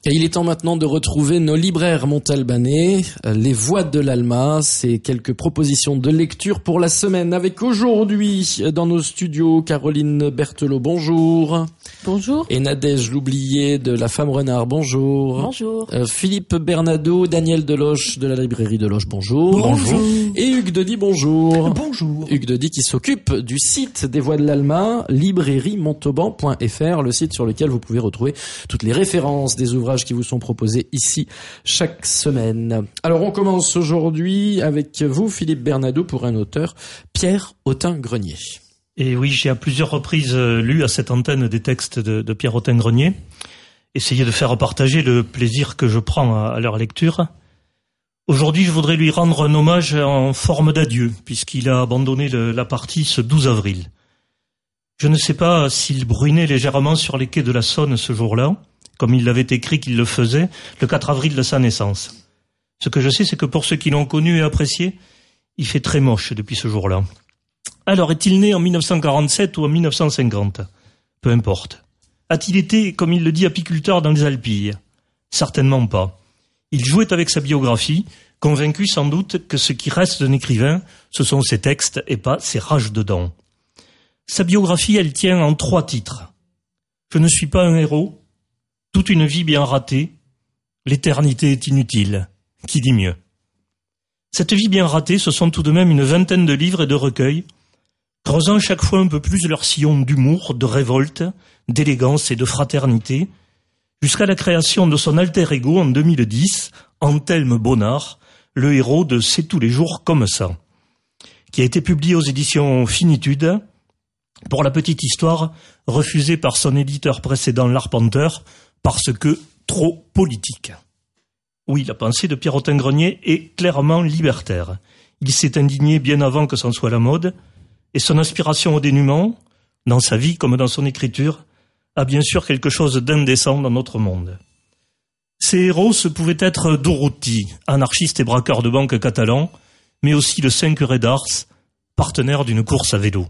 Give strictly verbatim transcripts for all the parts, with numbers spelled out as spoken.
Et il est temps maintenant de retrouver nos libraires montalbanais, les voix de l'Alma, c'est quelques propositions de lecture pour la semaine avec aujourd'hui dans nos studios Caroline Berthelot, bonjour. Bonjour. Et Nadège l'oublié de La Femme Renard, bonjour. Bonjour. Euh, Philippe Bernado, Daniel Deloche de la librairie Deloche, bonjour. Bonjour. Et Hugues Dedy, bonjour. Bonjour. Hugues Dedy qui s'occupe du site des voix de l'Alma, librairie montauban point f r, le site sur lequel vous pouvez retrouver toutes les références des ouvrages qui vous sont proposés ici chaque semaine. Alors on commence aujourd'hui avec vous, Philippe Bernado, pour un auteur, Pierre Autin-Grenier. Et oui, j'ai à plusieurs reprises lu à cette antenne des textes de, de Pierre Autin-Grenier, essayer de faire partager le plaisir que je prends à, à leur lecture. Aujourd'hui, je voudrais lui rendre un hommage en forme d'adieu, puisqu'il a abandonné le, la partie ce douze avril. Je ne sais pas s'il brunait légèrement sur les quais de la Saône ce jour-là, comme il l'avait écrit qu'il le faisait, le quatre avril de sa naissance. Ce que je sais, c'est que pour ceux qui l'ont connu et apprécié, il fait très moche depuis ce jour-là. Alors, est-il né en mille neuf cent quarante-sept ou en mille neuf cent cinquante ? Peu importe. A-t-il été, comme il le dit, apiculteur dans les Alpilles ? Certainement pas. Il jouait avec sa biographie, convaincu sans doute que ce qui reste d'un écrivain, ce sont ses textes et pas ses rages de dents. Sa biographie, elle tient en trois titres. Je ne suis pas un héros. Toute une vie bien ratée, l'éternité est inutile. Qui dit mieux ? Cette vie bien ratée, ce sont tout de même une vingtaine de livres et de recueils, creusant chaque fois un peu plus leur sillon d'humour, de révolte, d'élégance et de fraternité, jusqu'à la création de son alter ego en deux mille dix, Anthelme Bonnard, le héros de C'est tous les jours comme ça, qui a été publié aux éditions Finitude, pour la petite histoire, refusé par son éditeur précédent, L'Arpenteur, parce que trop politique. Oui, la pensée de Pierre Autin-Grenier est clairement libertaire. Il s'est indigné bien avant que c'en soit la mode, et son aspiration au dénuement, dans sa vie comme dans son écriture, a bien sûr quelque chose d'indécent dans notre monde. Ses héros se pouvaient être Dorothy, anarchiste et braqueur de banque catalan, mais aussi le cinq curé d'Ars, partenaire d'une course à vélo.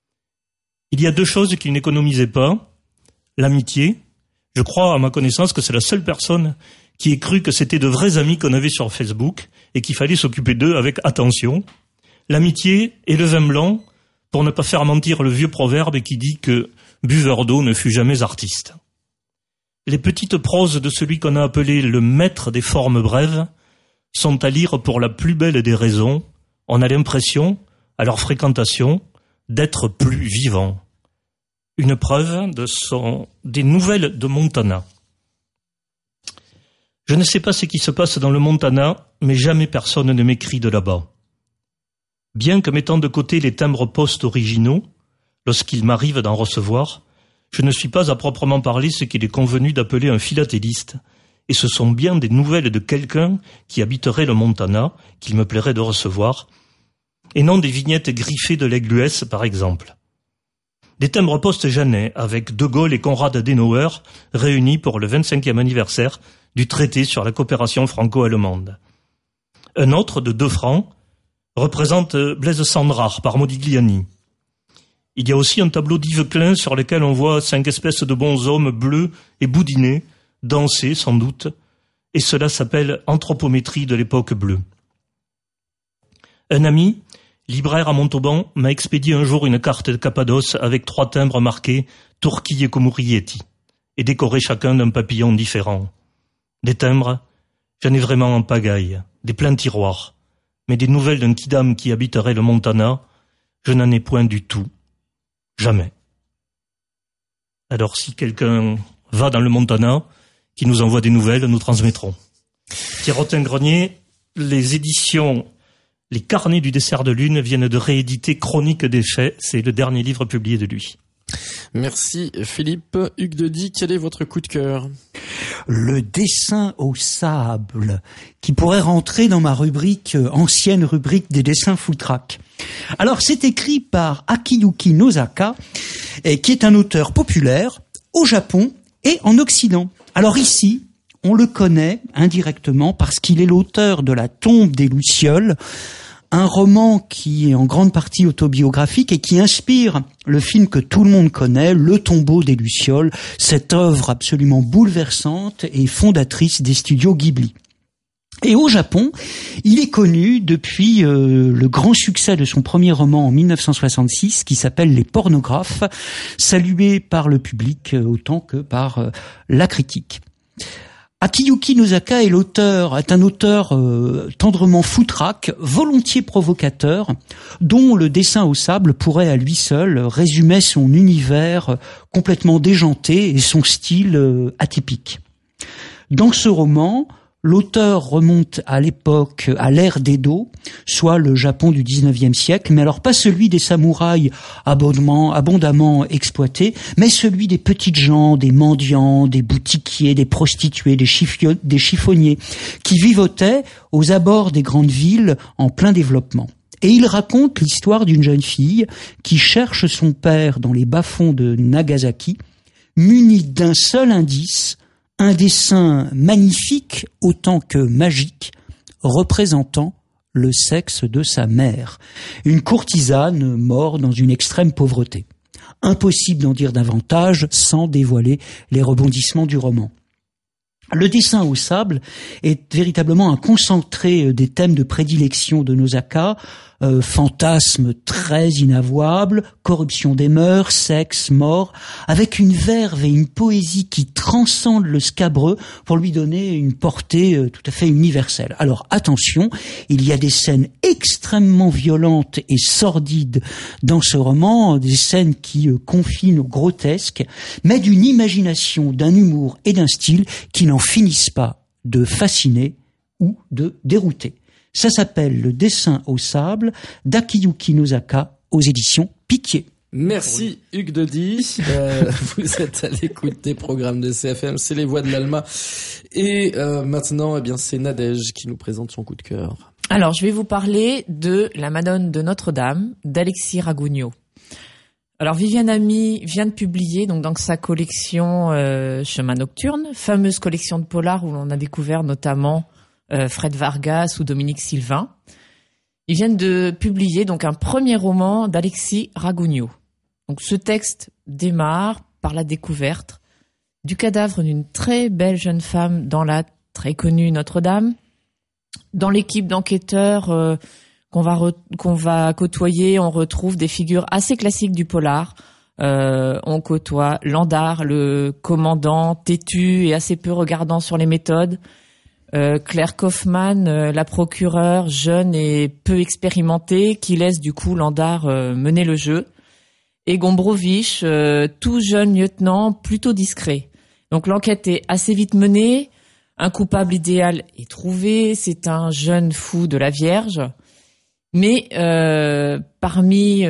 Il y a deux choses qu'il n'économisait pas, l'amitié. Je crois, à ma connaissance, que c'est la seule personne qui ait cru que c'était de vrais amis qu'on avait sur Facebook et qu'il fallait s'occuper d'eux avec attention. L'amitié et le vin blanc, pour ne pas faire mentir le vieux proverbe qui dit que buveur d'eau ne fut jamais artiste. Les petites proses de celui qu'on a appelé le maître des formes brèves sont à lire pour la plus belle des raisons. On a l'impression, à leur fréquentation, d'être plus vivant. Une preuve de son, des nouvelles de Montana. Je ne sais pas ce qui se passe dans le Montana, mais jamais personne ne m'écrit de là-bas. Bien que mettant de côté les timbres postes originaux, lorsqu'il m'arrive d'en recevoir, je ne suis pas à proprement parler ce qu'il est convenu d'appeler un philatéliste, et ce sont bien des nouvelles de quelqu'un qui habiterait le Montana, qu'il me plairait de recevoir, et non des vignettes griffées de l'Aigle-Huès, par exemple. Des timbres-postes Jeannet, avec De Gaulle et Konrad Adenauer, réunis pour le vingt-cinquième anniversaire du traité sur la coopération franco-allemande. Un autre, de deux francs, représente Blaise Sandrard par Modigliani. Il y a aussi un tableau d'Yves Klein sur lequel on voit cinq espèces de bonshommes bleus et boudinés, danser sans doute, et cela s'appelle Anthropométrie de l'époque bleue. Un ami, libraire à Montauban, m'a expédié un jour une carte de Cappadoce avec trois timbres marqués Turquie et Comurrieti, et décorés chacun d'un papillon différent. Des timbres, j'en ai vraiment en pagaille, des pleins tiroirs, mais des nouvelles d'un kidam qui habiterait le Montana, je n'en ai point du tout. Jamais. Alors si quelqu'un va dans le Montana, qui nous envoie des nouvelles, nous transmettrons. Pierre Autin-Grenier, les éditions Les Carnets du dessert de lune viennent de rééditer Chronique des faits, c'est le dernier livre publié de lui. Merci Philippe. Hugues Dedy, quel est votre coup de cœur ? Le dessin au sable, qui pourrait rentrer dans ma rubrique, euh, ancienne rubrique des dessins foutraques. Alors c'est écrit par Akiyuki Nozaka, et qui est un auteur populaire au Japon et en Occident. Alors ici, on le connaît indirectement parce qu'il est l'auteur de La tombe des Lucioles, un roman qui est en grande partie autobiographique et qui inspire le film que tout le monde connaît, Le Tombeau des Lucioles, cette œuvre absolument bouleversante et fondatrice des studios Ghibli. Et au Japon, il est connu depuis euh, le grand succès de son premier roman en mille neuf cent soixante-six qui s'appelle Les Pornographes, salué par le public euh, autant que par euh, la critique. Akiyuki Nozaka est l'auteur, est un auteur euh, tendrement foutraque, volontiers provocateur, dont le dessin au sable pourrait à lui seul résumer son univers complètement déjanté et son style euh, atypique. Dans ce roman, l'auteur remonte à l'époque, à l'ère d'Edo, soit le Japon du dix-neuvième siècle, mais alors pas celui des samouraïs abondamment, abondamment exploités, mais celui des petites gens, des mendiants, des boutiquiers, des prostituées, des, chiffio- des chiffonniers, qui vivotaient aux abords des grandes villes en plein développement. Et il raconte l'histoire d'une jeune fille qui cherche son père dans les bas-fonds de Nagasaki, munie d'un seul indice, un dessin magnifique autant que magique, représentant le sexe de sa mère. Une courtisane morte dans une extrême pauvreté. Impossible d'en dire davantage sans dévoiler les rebondissements du roman. Le dessin au sable est véritablement un concentré des thèmes de prédilection de Nozaka, euh, fantasmes très inavouables, corruption des mœurs, sexe, mort, avec une verve et une poésie qui transcendent le scabreux pour lui donner une portée euh, tout à fait universelle. Alors attention, il y a des scènes extrêmement violentes et sordides dans ce roman, des scènes qui euh, confinent au grotesque, mais d'une imagination, d'un humour et d'un style qui n'en finissent pas de fasciner ou de dérouter. Ça s'appelle Le dessin au sable d'Akiyuki Nozaka aux éditions Piquier. Merci Hugues Dedy. Euh, vous êtes à l'écoute des programmes de C F M, c'est les voix de l'Alma. Et euh, maintenant, eh bien, c'est Nadège qui nous présente son coup de cœur. Alors, je vais vous parler de La Madone de Notre-Dame d'Alexis Ragugno. Alors, Viviane Ami vient de publier donc dans sa collection euh, Chemin Nocturne, fameuse collection de polars où l'on a découvert notamment euh, Fred Vargas ou Dominique Sylvain. Ils viennent de publier donc un premier roman d'Alexis Ragugno. Donc, ce texte démarre par la découverte du cadavre d'une très belle jeune femme dans la très connue Notre-Dame. Dans l'équipe d'enquêteurs euh, qu'on va re- qu'on va côtoyer, on retrouve des figures assez classiques du polar. Euh, on côtoie Landard, le commandant têtu et assez peu regardant sur les méthodes. Euh, Claire Kaufmann, euh, la procureure jeune et peu expérimentée, qui laisse du coup Landard euh, mener le jeu. Et Gombrowicz, euh, tout jeune lieutenant, plutôt discret. Donc l'enquête est assez vite menée. Un coupable idéal est trouvé. C'est un jeune fou de la Vierge. Mais euh, parmi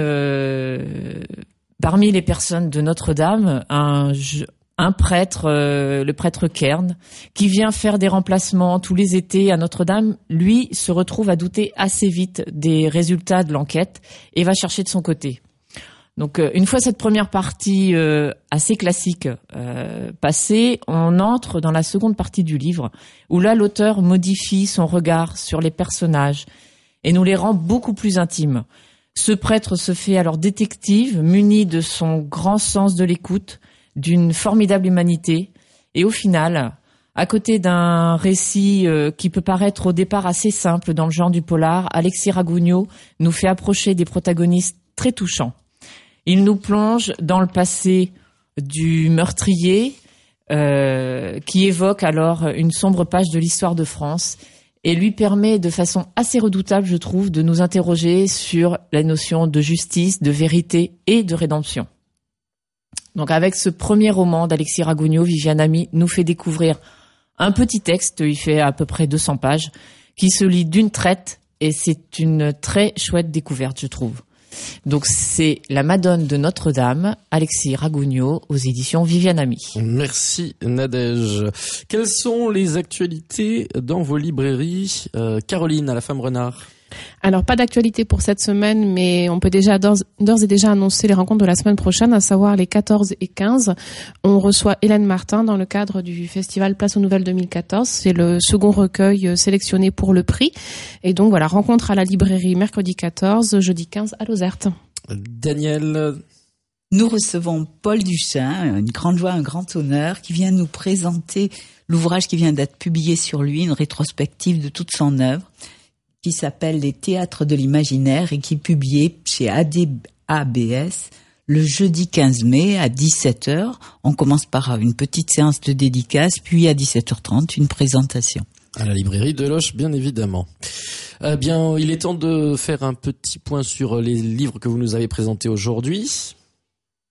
euh, parmi les personnes de Notre-Dame, un, un prêtre, euh, le prêtre Kern, qui vient faire des remplacements tous les étés à Notre-Dame, lui se retrouve à douter assez vite des résultats de l'enquête et va chercher de son côté. Donc euh, une fois cette première partie euh, assez classique euh, passée, on entre dans la seconde partie du livre, où là l'auteur modifie son regard sur les personnages et nous les rend beaucoup plus intimes. Ce prêtre se fait alors détective, muni de son grand sens de l'écoute, d'une formidable humanité, et au final, à côté d'un récit euh, qui peut paraître au départ assez simple dans le genre du polar, Alexis Ragugno nous fait approcher des protagonistes très touchants. Il nous plonge dans le passé du meurtrier, euh, qui évoque alors une sombre page de l'histoire de France, et lui permet de façon assez redoutable, je trouve, de nous interroger sur la notion de justice, de vérité et de rédemption. Donc avec ce premier roman d'Alexis Ragugno, Viviane Ami nous fait découvrir un petit texte, il fait à peu près deux cents pages, qui se lit d'une traite, et c'est une très chouette découverte, je trouve. Donc c'est La Madone de Notre-Dame, Alexis Ragugno, aux éditions Viviane Ami. Merci Nadège. Quelles sont les actualités dans vos librairies, euh, Caroline à la Femme Renard? Alors, pas d'actualité pour cette semaine, mais on peut déjà d'ores, d'ores et déjà annoncer les rencontres de la semaine prochaine, à savoir les quatorze et quinze. On reçoit Hélène Martin dans le cadre du festival Place aux Nouvelles deux mille quatorze. C'est le second recueil sélectionné pour le prix. Et donc voilà, rencontre à la librairie mercredi quatorze, jeudi quinze à Lozerte. Daniel. Nous recevons Paul Duchin, une grande joie, un grand honneur, qui vient nous présenter l'ouvrage qui vient d'être publié sur lui, une rétrospective de toute son œuvre, qui s'appelle Les Théâtres de l'Imaginaire et qui est publié chez A D A B S le jeudi quinze mai à dix-sept heures. On commence par une petite séance de dédicace, puis à dix-sept heures trente, une présentation. À la librairie de Loche, bien évidemment. Eh bien, il est temps de faire un petit point sur les livres que vous nous avez présentés aujourd'hui. Philippe ?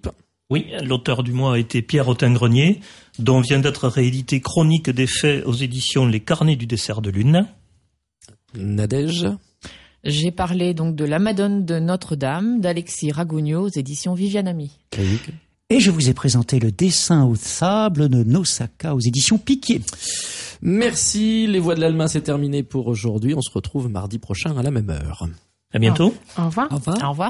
Oui, l'auteur du mois a été Pierre Autin-Grenier, dont vient d'être réédité Chronique des faits aux éditions Les Carnets du dessert de lune. Nadège. J'ai parlé donc de La Madone de Notre-Dame d'Alexis Ragougno aux éditions Viviane Ami. Et je vous ai présenté Le Dessin au sable de Nosaka aux éditions Piquier. Merci, les voix de l'Alma, c'est terminé pour aujourd'hui. On se retrouve mardi prochain à la même heure. À bientôt. Au revoir. Au revoir. Au revoir.